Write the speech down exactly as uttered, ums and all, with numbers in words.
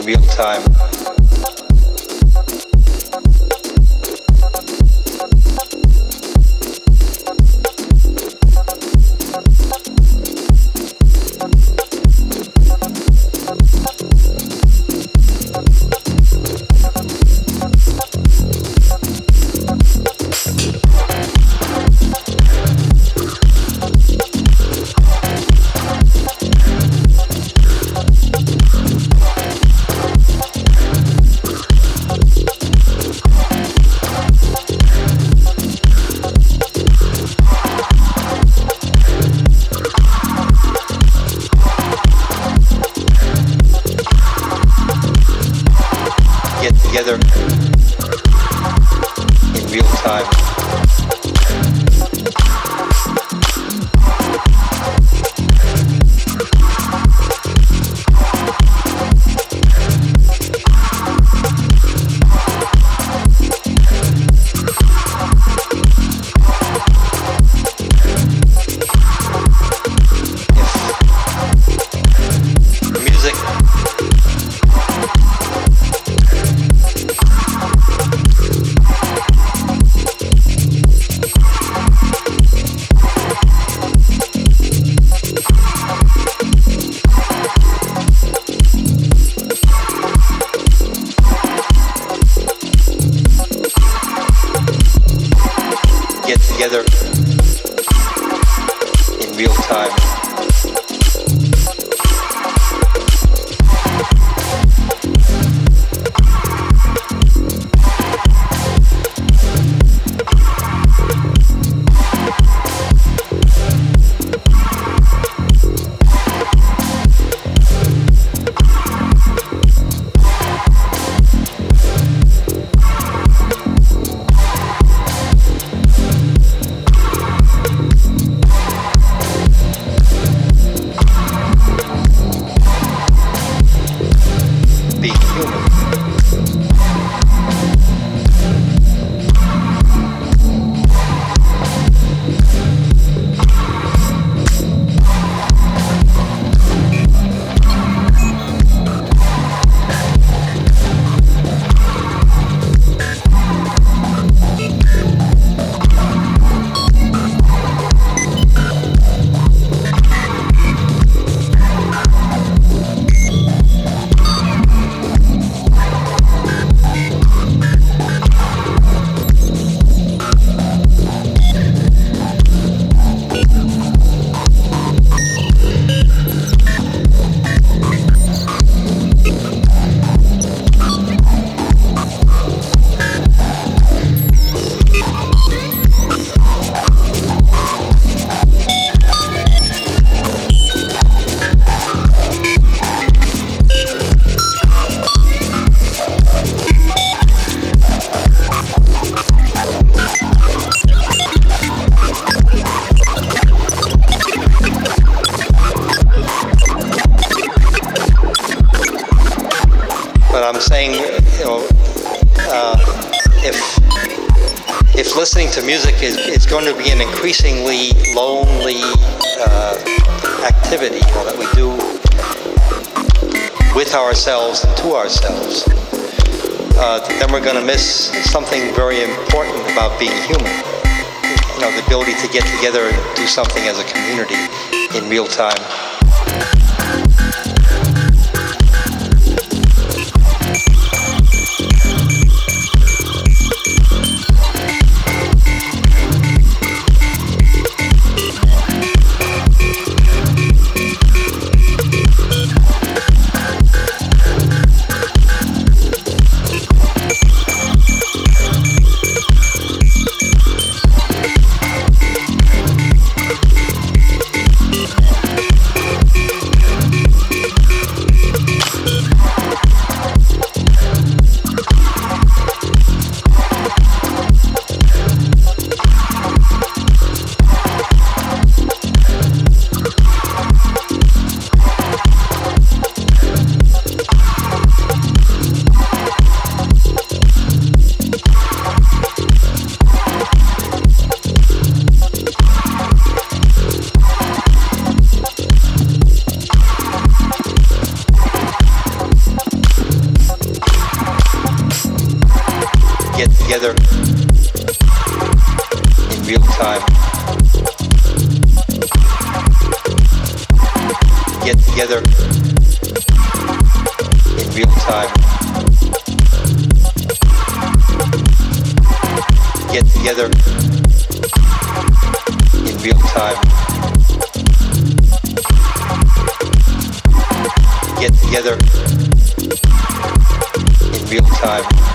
in real time. Together in real time. If music get together in real time. Being human. But I'm saying, you know, uh, if if listening to music is, is going to be an increasingly lonely uh, activity, you know, that we do with ourselves and to ourselves, uh, then we're going to miss something very important about being human. You know, the ability to get together and do something as a community in real time. together in real time. Get together in real time. Get together in real time. Get together in real time.